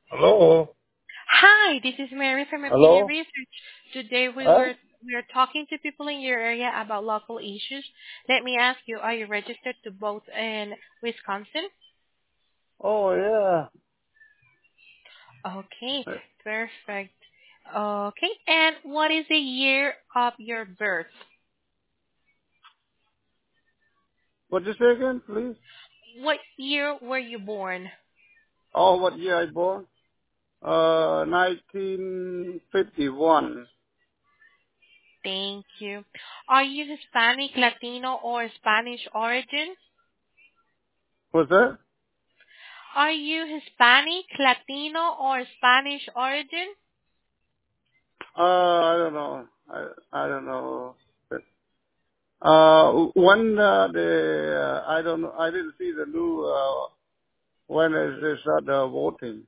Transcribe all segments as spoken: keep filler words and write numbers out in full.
Hello? Hi, this is Mary from Opinion Hello? Research. Today we Huh? were we are talking to people in your area about local issues. Let me ask you, are you registered to vote in Wisconsin? Oh, yeah. Okay, perfect. Okay, and what is the year of your birth? What you say again, please? What year were you born? Oh, what year I born? Uh, nineteen fifty-one. Thank you. Are you Hispanic, Latino, or Spanish origin? What's that? Are you Hispanic, Latino, or Spanish origin? Uh, I don't know. I, I don't know. Uh, when, uh, the, uh, I don't know, I didn't see the new, uh, when is they start uh, voting.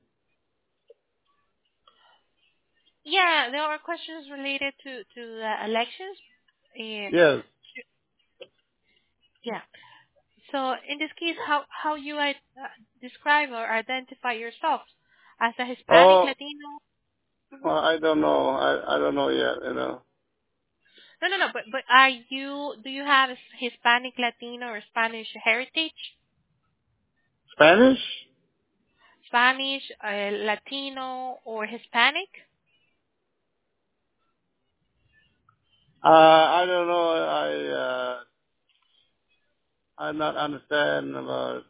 Yeah, there are questions related to to the elections. Uh, Yes. yeah. So in this case, how how you uh, describe or identify yourself as a Hispanic, Oh, Latino? uh, Mhm. I don't know. I, I don't know yet, you know. No, no, no. But but are you? Do you have Hispanic, Latino, or Spanish heritage? Spanish? Spanish, uh, Latino, or Hispanic? Uh, I don't know. I, uh, I not understand about.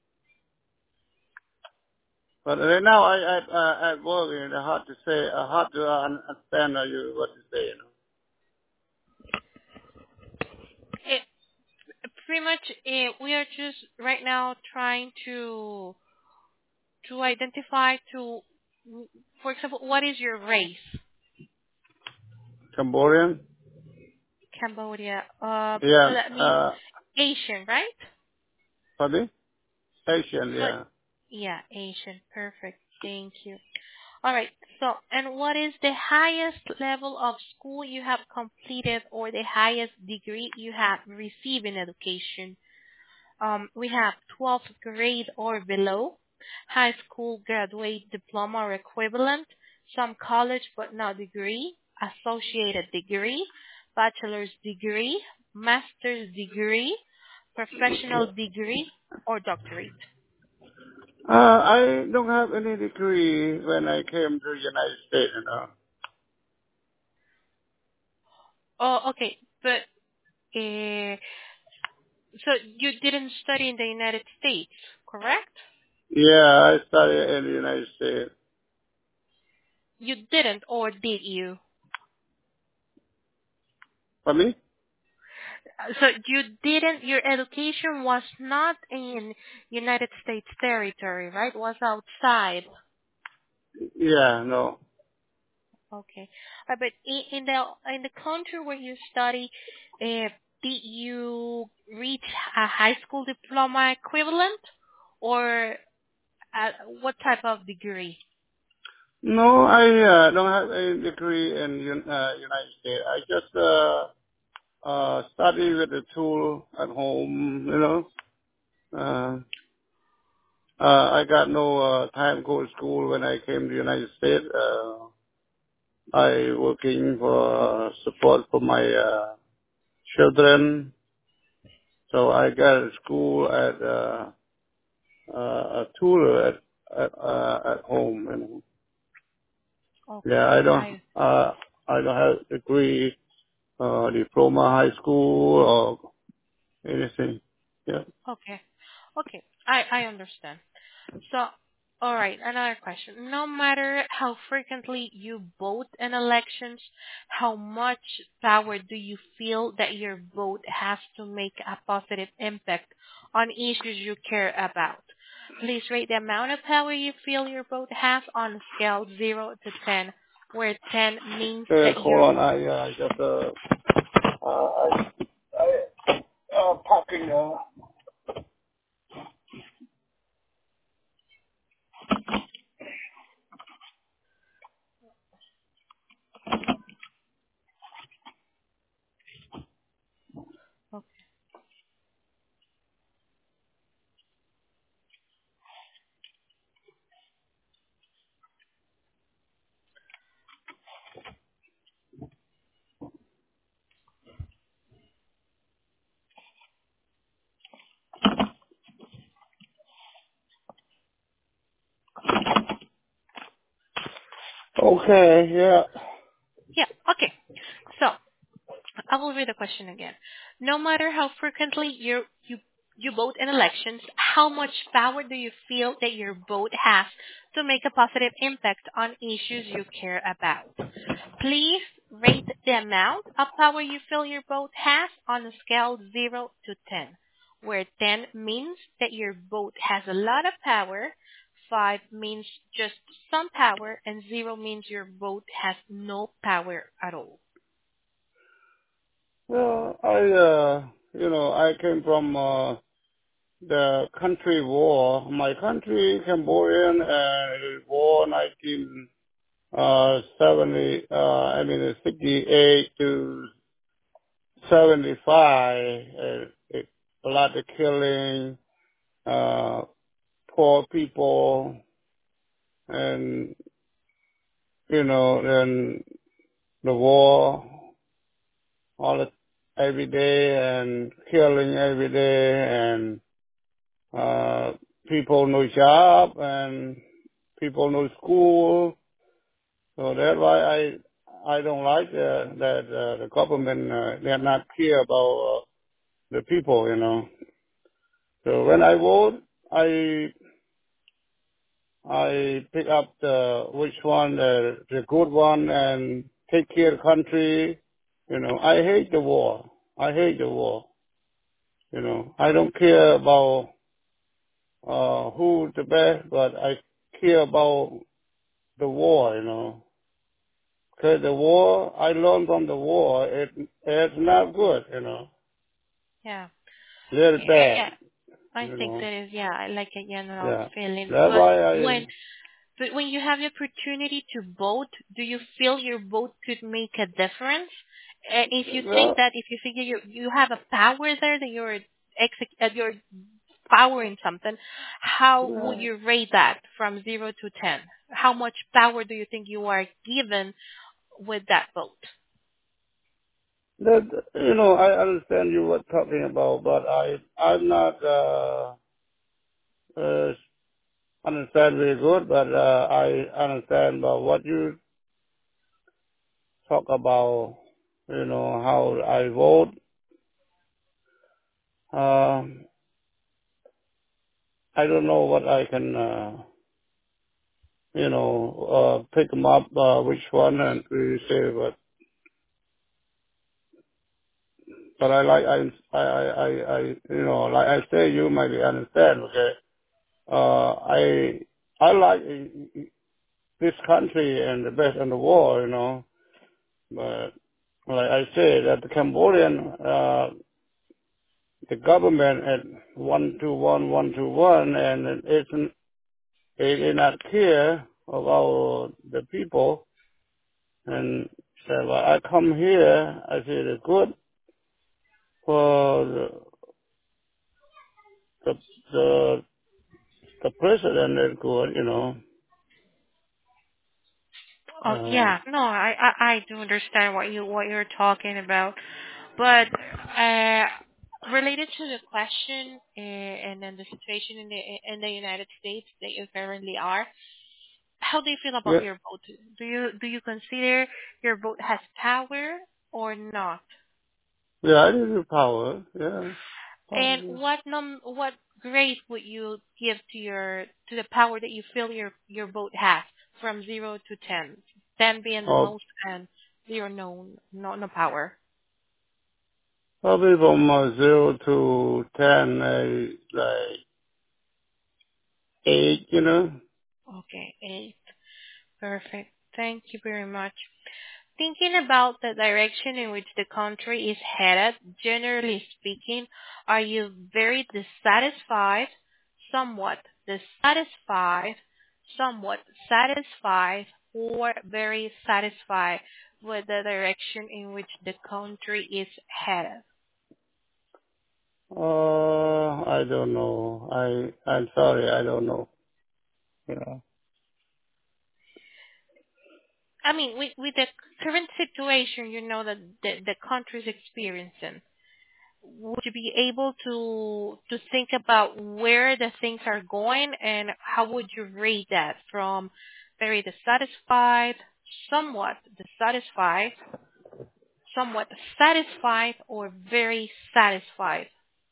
But right now I at uh, at work and it's hard to say, uh, hard to uh, understand uh, you what you say. You know. It, pretty much, uh, we are just right now trying to to identify to, for example, what is your race? Cambodian. Cambodia. Uh, so Yeah. that means Uh, Asian, right? pardon? Asian. So Yeah. yeah, Asian. Perfect. Thank you. All right. So, and what is the highest level of school you have completed or the highest degree you have received in education? Um, we have twelfth grade or below, high school graduate diploma or equivalent, some college but not degree, associated degree, bachelor's degree, master's degree, professional degree, or doctorate. Uh, I don't have any degree when I came to the United States. You know. Oh, okay. But uh, so you didn't study in the United States, correct? Yeah, I studied in the United States. You didn't, or did you? For me? Uh, So you didn't, your education was not in United States territory, right? Was outside. Yeah. No. Okay. Uh, but in, in the in the country where you study, uh, did you reach a high school diploma equivalent, or uh, what type of degree? No, I uh, don't have any degree in un- uh, United States. I just uh, uh, study with the tool at home. You know. Uh, Uh, I got no uh, time to go to school when I came to the United States. Uh, I working for uh, support for my uh, children, so I got a school at uh, uh, a tutor at at, uh, at home. You know. Yeah, Okay, I don't I uh, I don't have degree, uh, diploma, high school or anything. Yeah. okay, okay. I I understand. So, all right, another question. No matter how frequently you vote in elections, how much power do you feel that your vote has to make a positive impact on issues you care about? Please rate the amount of power you feel your vote has on a scale zero to ten, where ten means Uh, that hold your on, I uh, just uh, uh, I I uh, parking. Uh, Okay, yeah. Yeah, okay. So I will read the question again. No matter how frequently you you you vote in elections, how much power do you feel that your vote has to make a positive impact on issues you care about? Please rate the amount of power you feel your vote has on a scale zero to ten, where ten means that your vote has a lot of power, five means just some power, and zero means your vote has no power at all. Well, I, uh, you know, I came from, uh, the country war. My country, Cambodian, uh, war nineteen seventy, uh, I mean, sixty-eight to seventy-five. Uh, it, a lot of killing, uh, poor people, and, you know, then the war, all the, every day, and killing every day, and, uh, people no job, and people no school. So that's why I I don't like uh, that uh, the government uh, they're not care about uh, the people, you know. So when I vote, I I pick up the which one the the good one and take care of the country. You know, I hate the war. I hate the war. You know, I don't care about uh who's the best, but I care about the war. You know. Because the war, I learned from the war, it it's not good, you know. Yeah. Very Yeah, bad, I you think know. that is, yeah, I like a general Yeah. feeling. That's But why I, when but when you have the opportunity to vote, do you feel your vote could make a difference? And if you think well, that, if you think you you have a power there that you're exec- uh, you're powering something, how would yeah, you rate that from zero to ten? How much power do you think you are given with that vote? that, you know, I understand you were talking about, but I, I'm not, uh, uh, understand very good, but, uh, I understand about what you talk about, you know, how I vote. Um, I don't know what I can, uh, you know, uh, pick them up, uh, which one and we say, but, but I like, I, I, I, I, you know, like I say, you might understand, okay? Uh, I, I like this country and the best in the world, you know, but like I say that the Cambodian, uh, the government at one two one one two one and it isn't, it is not care about the people and so when I come here, I say it's good for the, the, the, the president is good, you know, Oh uh, yeah, no, I, I I do understand what you what you're talking about, but uh, related to the question uh, and then the situation in the in the United States that you currently are, how do you feel about yeah, your vote? Do you do you consider your vote has power or not? yeah, I need the power, yeah, And power. what num what grade would you give to your to the power that you feel your your vote has from zero to ten? Ten being the Oh, most and zero no no no power. probably from uh, zero to ten, uh, like eight, you know. Okay, eight. Perfect. Thank you very much. Thinking about the direction in which the country is headed, generally speaking, are you very dissatisfied, somewhat dissatisfied, somewhat satisfied, or very satisfied with the direction in which the country is headed? Uh, I don't know. I I'm sorry, I don't know. You know. I mean, with, with the current situation, you know, that the, the country is experiencing, would you be able to to think about where the things are going and how would you rate that from very dissatisfied, somewhat dissatisfied, somewhat satisfied, or very satisfied?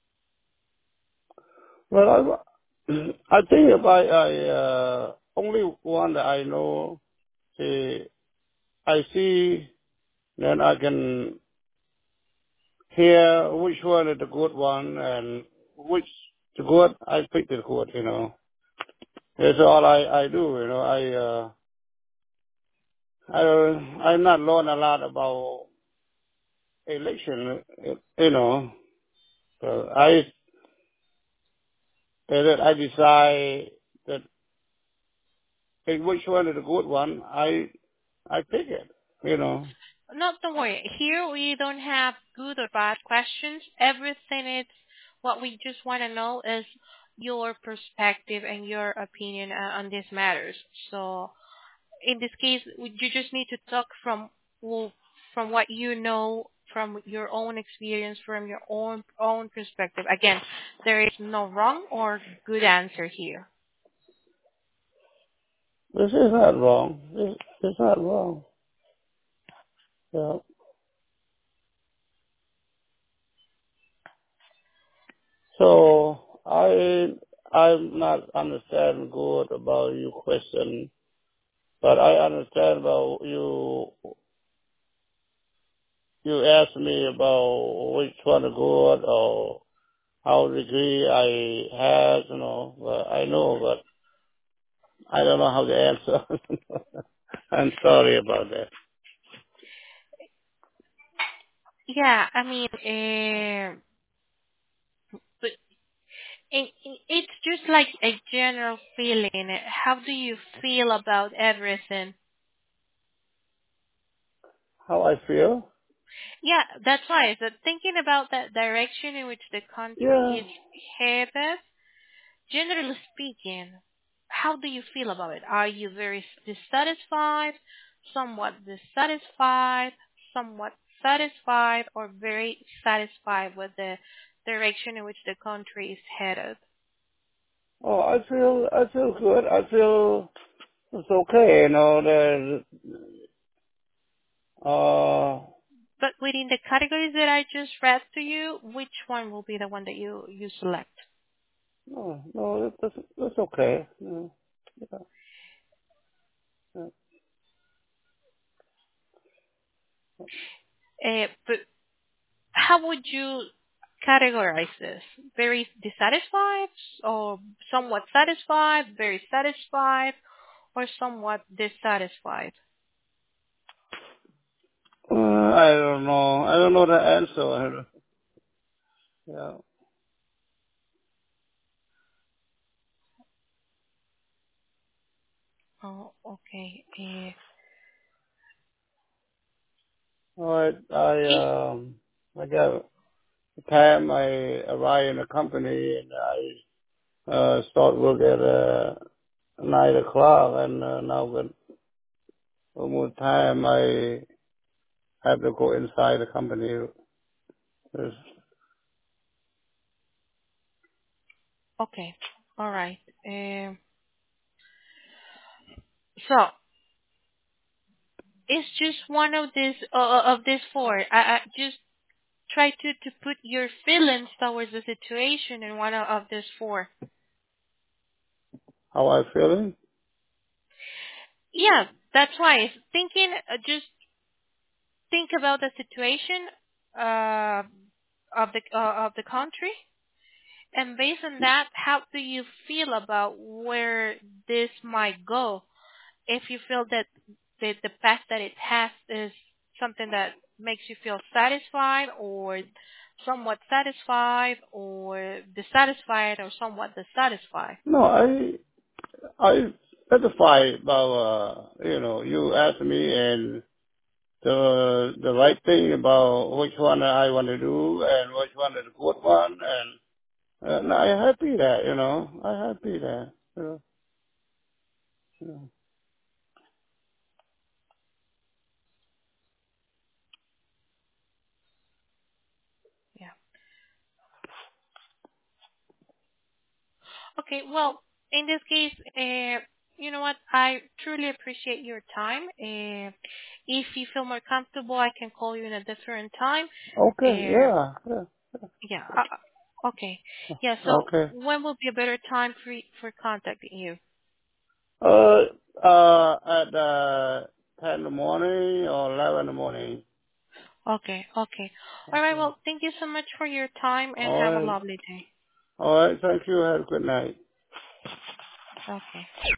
Well, I, I think if I, I uh, only one that I know, see, I see, then I can hear which one is the good one and which the good, I pick the good, you know. That's all I, I do, you know. I, uh, I, I'm not learn a lot about election, you know. So I, that I decide that hey, which one is the good one, I, I pick it, you know. No, don't worry. Here we don't have good or bad questions. Everything is what we just want to know is your perspective and your opinion uh, on these matters. So in this case, we- you just need to talk from well, from what you know, from your own experience, from your own own perspective. Again, there is no wrong or good answer here. This is not wrong. This, this is not wrong. Yeah. So I I'm not understand good about your question, but I understand about you. You asked me about which one is good or how degree I have, you know. But I know, but I don't know how to answer. I'm sorry about that. Yeah, I mean, uh, but it, it- it's just like a general feeling. How do you feel about everything? How I feel? Yeah, that's why. So thinking about that direction in which the country Yeah. is headed, generally speaking, how do you feel about it? Are you very dissatisfied, somewhat dissatisfied, somewhat satisfied, or very satisfied with the direction in which the country is headed? Oh, I feel I feel good. I feel it's okay. You know, there's uh But within the categories that I just read to you, which one will be the one that you, you select? no no that's that's okay. Yeah. Yeah. Yeah. Uh, but how would you categorize this? Very dissatisfied, or somewhat satisfied, very satisfied, or somewhat dissatisfied? Uh, I don't know. I don't know the answer. Yeah. Oh, okay. Uh, All right. I if, um I got the time I arrive in the company and I uh start work at uh nine o'clock and uh, now with one more time I have to go inside the company. There's, okay. All right. Um, so it's just one of this uh, of these four. I, I just try to to put your feelings towards the situation in one of, of these four. how I feeling? Yeah, that's why thinking. Uh, just think about the situation uh, of the uh, of the country, and based on that, how do you feel about where this might go? If you feel that the the path that it has is something that makes you feel satisfied, or somewhat satisfied, or dissatisfied, or somewhat dissatisfied. No, I I satisfied about uh you know you asked me and the the right thing about which one I want to do and which one is the good one and and I happy that you know I happy that you know, you know. Yeah. Okay. Well, in this case. Uh, you know what? I truly appreciate your time. Uh, if you feel more comfortable, I can call you in a different time. Okay, Uh, yeah, yeah. yeah. Uh, okay. Yeah. So Okay. when will be a better time for for contacting you? Uh, uh, at uh, ten in the morning or eleven in the morning. Okay. Okay. All right. Okay. Well, thank you so much for your time and All have a right. lovely day. All right. Thank you. Have a good night. Okay.